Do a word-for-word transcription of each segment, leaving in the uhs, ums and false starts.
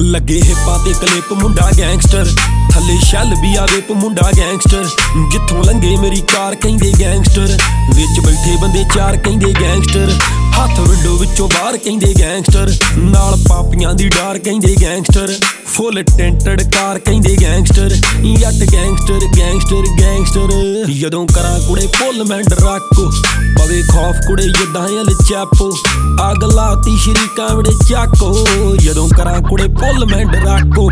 ਲੱਗੇ ਹਿੱਪਾਂ ਤੇ ਕਲਿੱਪ ਮੁੰਡਾ ਗੈਂਗਸਟਰ, ਥੱਲੇ ਸ਼ੈਲ ਵੀ ਆ ਵੇਪ ਮੁੰਡਾ ਗੈਂਗਸਟਰ। ਜਿੱਥੋਂ ਲੰਘੇ ਮੇਰੀ ਕਾਰ ਕਹਿੰਦੇ ਗੈਂਗਸਟਰ, ਵਿੱਚ ਬੈਠੇ ਬੰਦੇ ਚਾਰ ਕਹਿੰਦੇ ਗੈਂਗਸਟਰ। ਹੱਥ ਵਿੰਡੋ ਵਿੱਚੋਂ ਬਾਹਰ ਕਹਿੰਦੇ ਗੈਂਗਸਟਰ, ਨਾਲ ਪਾਪੀਆਂ ਦੀ ਡਾਰ ਕਹਿੰਦੇ ਗੈਂਗਸਟਰ। ਫੁੱਲ ਟੈਂਟਡ ਕਾਰ ਕਹਿੰਦੇ ਗੈਂਗਸਟਰ, ਯੱਟ ਗੈਂਗਸਟਰ ਗੈਂਗਸਟਰ ਗੈਂਗਸਟਰ। ਜਦੋਂ ਕਰਾਂ ਕੁੜੇ ਪੁੱਲ ਮੈਂ ਡਰਾਕੋ, ਪਵੇ ਖੌਫ ਕੁੜੇ ਜਿੱਦਾਂ ਅਲ ਚੈਪੋ। ਅੱਗ ਲਾਤੀ ਸ਼੍ਰੀ ਕਾਂਵੜੇ ਚਾਕੋ, ਜਦੋਂ ਕਰਾਂ ਕੁੜੇ ਪੁੱਲ ਮੈਂ ਡਰਾਕੋ।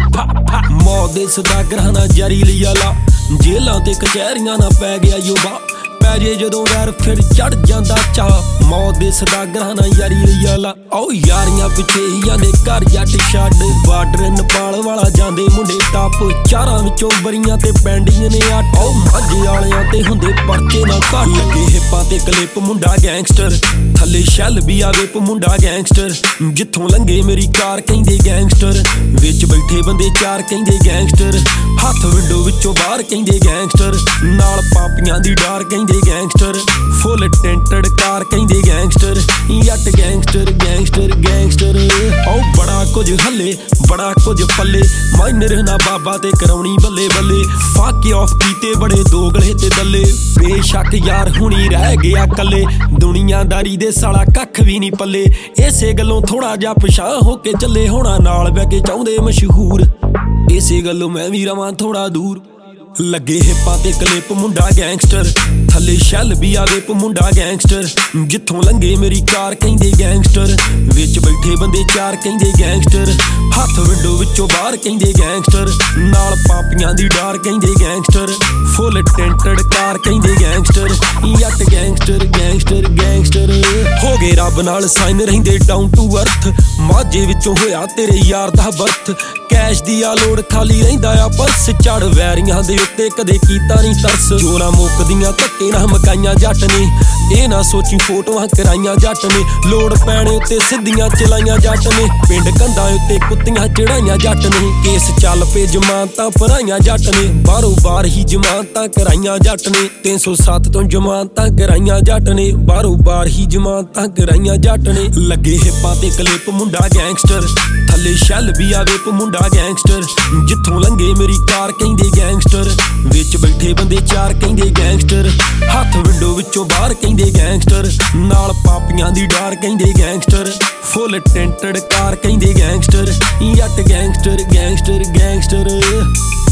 ਮੌਤ ਦੇ ਸਦਾਗਰਾਂ ਨਾਲ ਜਾਰੀ ਲਿਆ ਲਾ, ਜੇਲਾਂ ਤੇ ਕਚਹਿਰੀਆਂ ਨਾ ਪੈ ਗਿਆ ਯੋਬਾ। ਪੈ ਜੇ ਜਦੋਂ ਵੈਰ ਫਿਰ ਚੜ ਜਾਂਦਾ ਚਾਹ, ਮੌਤ ਦੇ ਸਦਾਗਰਾਂ ਨਾਲ ਯਾਰੀ ਲਿਆ ਲਾ। ਆਓ ਯਾਰੀਆਂ ਪਿੱਛੇ ਹੀ ਜਾਂਦੇ ਘਰ ਜੱਟ ਛੱਡ, ਬਾਰਡਰ ਨੇਪਾਲ ਵਾਲਾ ਜਾਂਦੇ ਮੁੰਡੇ ਟੱਪ। ਚਾਰਾਂ ਵਿੱਚੋਂ ਬਰੀਆਂ ਤੇ ਪੈਂਡੀਆਂ ਨੇ ਅੱਠ, ਆਓ ਮਾਝੇ ਵਾਲਿਆਂ ਤੇ ਹੁੰਦੇ ਪਰਚੇ ਨਾ ਘੱਟ। ਲੱਗੇ ਹਿੱਪਾਂ ਤੇ ਕਲਿੱਪ ਮੁੰਡਾ ਗੈਂਗਸਟਰ, ਥੱਲੇ ਸ਼ੈਲ ਵੀ ਆ ਵੇਪ ਮੁੰਡਾ ਗੈਂਗਸਟਰ। ਜਿੱਥੋਂ ਲੰਘੇ ਮੇਰੀ ਕਾਰ ਕਹਿੰਦੇ ਗੈਂਗਸਟਰ, ਵਿੱਚ ਬੈਠੇ ਬੰਦੇ ਚਾਰ ਕਹਿੰਦੇ ਗੈਂਗਸਟਰ। ਹੱਥ ਵਿੰਡੋ ਵਿੱਚੋਂ ਬਾਹਰ ਕਹਿੰਦੇ ਗੈਂਗਸਟਰ, ਨਾਲ ਪਾਪੀਆਂ ਦੀ ਡਾਰ ਕਹਿੰਦੇ ਗੈਂਗਸਟਰ। ਫੁੱਲ ਟੈਂਟਡ ਕਾਰ ਕਹਿੰਦੇ ਗੈਂਗਸਟਰ, ਯੱਟ ਗੈਂਗਸਟਰ ਗੈਂਗਸਟਰ ਗੈਂਗਸਟਰ। ਆਓ ਬੜਾ ਕੁਝ ਹੱਲੇ ਬੜਾ ਕੁਝ ਪੱਲੇ, ਮਾਈਨਰ ਨਾ ਬਾਬਾ ਤੇ ਕਰਾਉਣੀ ਬੱਲੇ ਬੱਲੇ। ਫਾਕੇ ਆਫ ਕੀਤੇ ਬੜੇ ਦੋਗਲੇ ਤੇ ਦੱਲੇ, ਬੇਸ਼ੱਕ ਯਾਰ ਹੁਣੀ ਰਹਿ ਗਿਆ ਕੱਲੇ। ਦੁਨੀਆਦਾਰੀ ਦੇ ਸਾਲਾ ਕੱਖ ਵੀ ਨਹੀਂ ਪੱਲੇ, ਇਸੇ ਗੱਲੋਂ ਥੋੜਾ ਜਿਹਾ ਪਛਾਣ ਹੋ ਕੇ ਚੱਲੇ। ਹੋਣਾ ਨਾਲ ਬਹਿ ਕੇ ਚਾਹੁੰਦੇ ਮਸ਼ਹੂਰ, ਇਸੇ ਗੱਲੋਂ ਮੈਂ ਵੀ ਰਵਾਂ ਥੋੜਾ ਦੂਰ। ਲੱਗੇ ਹਿੱਪਾਂ ਤੇ ਕਲਿੱਪ ਮੁੰਡਾ ਗੈਂਗਸਟਰ, ਥੱਲੇ ਸ਼ੈਲ ਵੀ ਆ ਵੇਪ ਮੁੰਡਾ ਗੈਂਗਸਟਰ। ਜਿੱਥੋਂ ਲੰਘੇ ਮੇਰੀ ਕਾਰ ਕਹਿੰਦੇ ਗੈਂਗਸਟਰ, ਵਿੱਚ ਬੈਠੇ ਬੰਦੇ ਚਾਰ ਕਹਿੰਦੇ ਗੈਂਗਸਟਰ। ਹੱਥ ਵਿੰਡੋ ਵਿੱਚੋਂ ਬਾਹਰ ਕਹਿੰਦੇ ਗੈਂਗਸਟਰ, ਨਾਲ ਪਾਪੀਆਂ ਦੀ ਡਾਰ ਕਹਿੰਦੇ ਗੈਂਗਸਟਰ। ਫੁੱਲ ਟੈਂਟਡ ਕਾਰ ਕਹਿੰਦੇ ਗੈਂਗਸਟਰ, ਯੱਟ ਗੈਂਗਸਟਰ ਗੈਂਗਸਟਰ ਗੈਂਗਸਟਰ। ਹੋ ਗਏ ਰੱਬ ਨਾਲ ਸਾਈਨ ਰਹਿੰਦੇ ਡਾਊਨ ਟੂ ਅਰਥ, ਮਾਝੇ ਵਿੱਚੋਂ ਹੋਇਆ ਤੇਰੇ ਯਾਰ ਦਾ ਬਰਥ। ਕੈਸ਼ ਦੀ ਆ ਲੋੜ ਖਾਲੀ ਰਹਿੰਦਾ ਆ ਪਰਸ, ਚੜ ਵੈਰੀਆਂ ਦੇ ਉੱਤੇ ਕਦੇ ਕੀਤਾ ਨਹੀਂ ਤਰਸ। ਜੋਰਾਂ ਮੁੱਕਦੀਆਂ ਧੱਕੇ ਨਾ ਮਕਾਈਆਂ ਜੱਟ ਨੇ, ਇਹ ਨਾ ਸੋਚੀ ਫੋਟੋਆਂ ਕਰਾਈਆਂ ਜੱਟ ਨੇ। ਲੋੜ ਪੈਣੇ ਉੱਤੇ ਸਿੱਧੀਆਂ ਚਲਾਈਆਂ ਜੱਟ ਨੇ, ਪਿੰਡ ਕੰਧਾਂ ਉੱਤੇ ਕੁੱਤੀਆਂ ਚੜਾਈਆਂ ਜੱਟ ਨੇ। ਕੇਸ ਚੱਲ ਪਏ ਜਮਾਨਤਾਂ ਭਰਾਈਆਂ ਜੱਟ ਨੇ, ਬਾਹਰੋਂ ਬਾਹਰ ਹੀ ਜਮਾਨਤਾਂ ਕਰਾਈਆਂ ਜੱਟ ਨੇ। ਤਿੰਨ ਸੌ ਸੱਤ ਤੋਂ ਜਮਾਨਤਾਂ ਕਰਾਈਆਂ ਜੱਟ ਨੇ, ਬਾਹਰੋਂ ਬਾਹਰ ਹੀ ਜਮਾਨਤਾਂ ਕਰਾਈਆਂ ਜੱਟ ਨੇ। ਲੱਗੇ ਹਿੱਪਾਂ ਤੇ ਕਲਿੱਪ ਮੁੰਡਾ ਗੈਂਗਸਟਰ, ਥੱਲੇ ਸ਼ੈਲ ਵੀ ਆ ਵੇਪ ਮੁੰਡਾ ਗੈਂਗਸਟਰ। ਜਿੱਥੋਂ ਲੰਘੇ ਮੇਰੀ ਕਾਰ ਕਹਿੰਦੇ ਗੈਂਗਸਟਰ, ਵਿੱਚ ਬੈਠੇ ਬੰਦੇ ਚਾਰ ਕਹਿੰਦੇ ਗੈਂਗਸਟਰ। ਹੱਥ ਵਿੰਡੋ ਵਿੱਚੋਂ ਬਾਹਰ ਕਹਿੰਦੇ ਗੈਂਗਸਟਰ, ਨਾਲ ਪਾਪੀਆਂ ਦੀ ਡਾਰ ਕਹਿੰਦੇ ਗੈਂਗਸਟਰ। ਫੁੱਲ ਟੈਂਟਡ ਕਾਰ ਕਹਿੰਦੇ ਗੈਂਗਸਟਰ, ਯੱਟ ਗੈਂਗਸਟਰ ਗੈਂਗਸਟਰ ਗੈਂਗਸਟਰ।